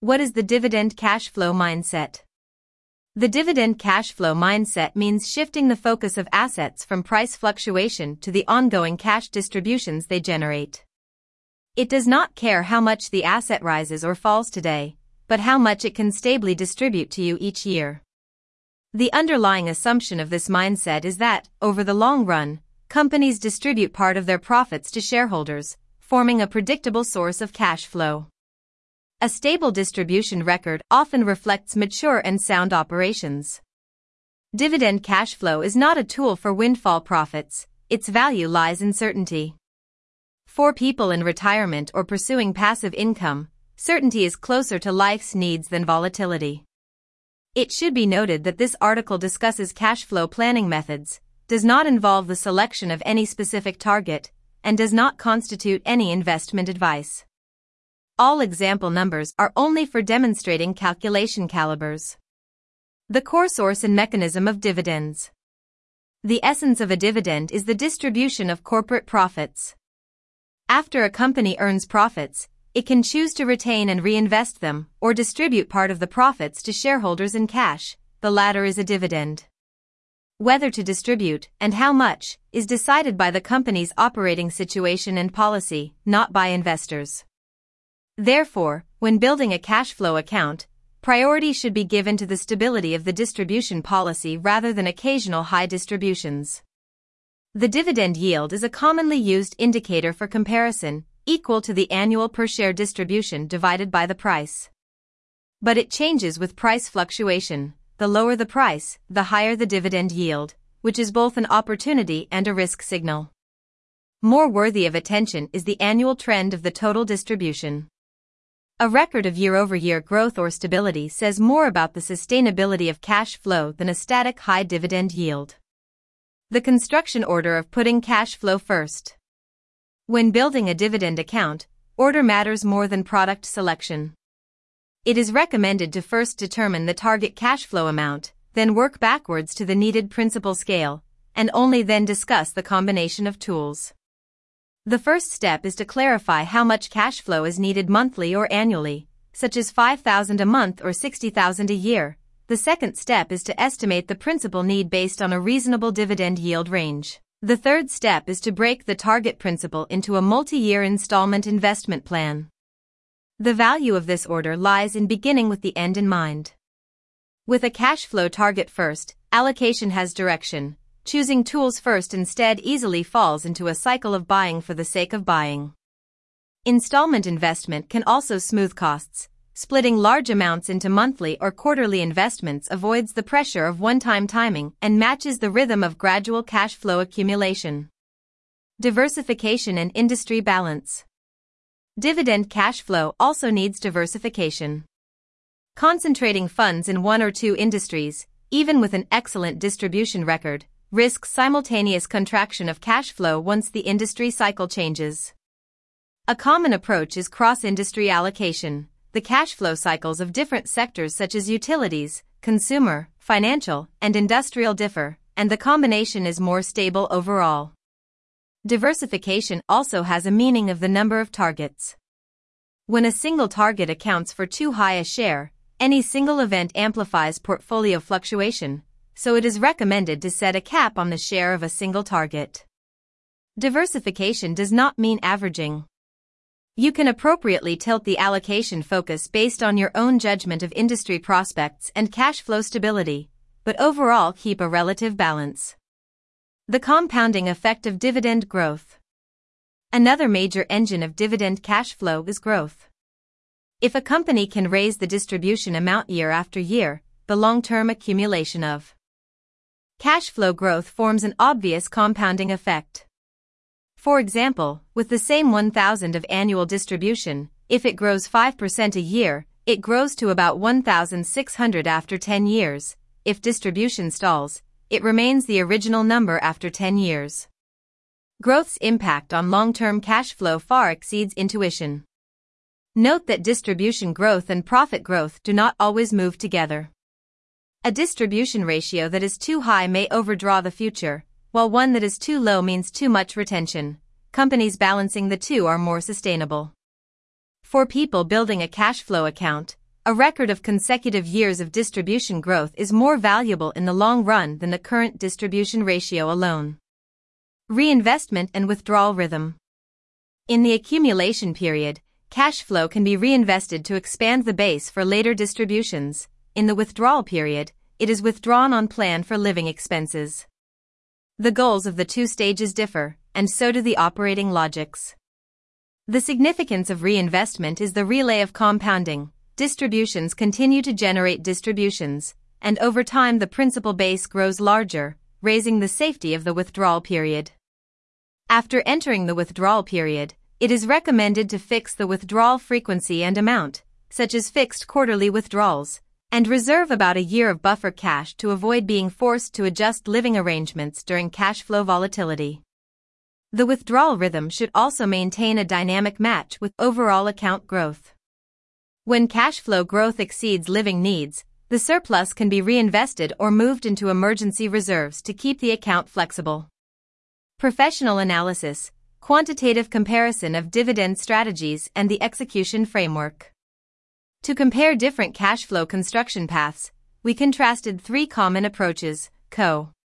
What is the dividend cash flow mindset? The dividend cash flow mindset means shifting the focus of assets from price fluctuation to the ongoing cash distributions they generate. It does not care how much the asset rises or falls today, but how much it can stably distribute to you each year. The underlying assumption of this mindset is that, over the long run, companies distribute part of their profits to shareholders, forming a predictable source of cash flow. A stable distribution record often reflects mature and sound operations. Dividend cash flow is not a tool for windfall profits, its value lies in certainty. For people in retirement or pursuing passive income, certainty is closer to life's needs than volatility. It should be noted that this article discusses cash flow planning methods, does not involve the selection of any specific target, and does not constitute any investment advice. All example numbers are only for demonstrating calculation calibers. The core source and mechanism of dividends. The essence of a dividend is the distribution of corporate profits. After a company earns profits, it can choose to retain and reinvest them, or distribute part of the profits to shareholders in cash. The latter is a dividend. Whether to distribute, and how much, is decided by the company's operating situation and policy, not by investors. Therefore, when building a cash flow account, priority should be given to the stability of the distribution policy rather than occasional high distributions. The dividend yield is a commonly used indicator for comparison, equal to the annual per-share distribution divided by the price. But it changes with price fluctuation. The lower the price, the higher the dividend yield, which is both an opportunity and a risk signal. More worthy of attention is the annual trend of the total distribution. A record of year-over-year growth or stability says more about the sustainability of cash flow than a static high dividend yield. The construction order of putting cash flow first. When building a dividend account, order matters more than product selection. It is recommended to first determine the target cash flow amount, then work backwards to the needed principal scale, and only then discuss the combination of tools. The first step is to clarify how much cash flow is needed monthly or annually, such as $5,000 a month or $60,000 a year. The second step is to estimate the principal need based on a reasonable dividend yield range. The third step is to break the target principal into a multi-year installment investment plan. The value of this order lies in beginning with the end in mind. With a cash flow target first, allocation has direction. Choosing tools first instead easily falls into a cycle of buying for the sake of buying. Installment investment can also smooth costs. Splitting large amounts into monthly or quarterly investments avoids the pressure of one-time timing and matches the rhythm of gradual cash flow accumulation. Diversification and industry balance. Dividend cash flow also needs diversification. Concentrating funds in one or two industries, even with an excellent distribution record, risks simultaneous contraction of cash flow once the industry cycle changes. A common approach is cross-industry allocation. The cash flow cycles of different sectors such as utilities, consumer, financial, and industrial differ, and the combination is more stable overall. Diversification also has a meaning of the number of targets. When a single target accounts for too high a share, any single event amplifies portfolio fluctuation, so it is recommended to set a cap on the share of a single target. Diversification does not mean averaging. You can appropriately tilt the allocation focus based on your own judgment of industry prospects and cash flow stability, but overall keep a relative balance. The compounding effect of dividend growth. Another major engine of dividend cash flow is growth. If a company can raise the distribution amount year after year, the long-term accumulation of cash flow growth forms an obvious compounding effect. For example, with the same 1,000 of annual distribution, if it grows 5% a year, it grows to about 1,600 after 10 years. If distribution stalls, it remains the original number after 10 years. Growth's impact on long-term cash flow far exceeds intuition. Note that distribution growth and profit growth do not always move together. A distribution ratio that is too high may overdraw the future, while one that is too low means too much retention. Companies balancing the two are more sustainable. For people building a cash flow account, A record of consecutive years of distribution growth is more valuable in the long run than the current distribution ratio alone. Reinvestment and withdrawal rhythm. In the accumulation period, cash flow can be reinvested to expand the base for later distributions. In the withdrawal period, it is withdrawn on plan for living expenses. The goals of the two stages differ, and so do the operating logics. The significance of reinvestment is the relay of compounding. Distributions continue to generate distributions, and over time the principal base grows larger, raising the safety of the withdrawal period. After entering the withdrawal period, it is recommended to fix the withdrawal frequency and amount, such as fixed quarterly withdrawals, and reserve about a year of buffer cash to avoid being forced to adjust living arrangements during cash flow volatility. The withdrawal rhythm should also maintain a dynamic match with overall account growth. When cash flow growth exceeds living needs, the surplus can be reinvested or moved into emergency reserves to keep the account flexible. Professional analysis, quantitative comparison of dividend strategies and the execution framework. To compare different cash flow construction paths, we contrasted three common approaches: CO,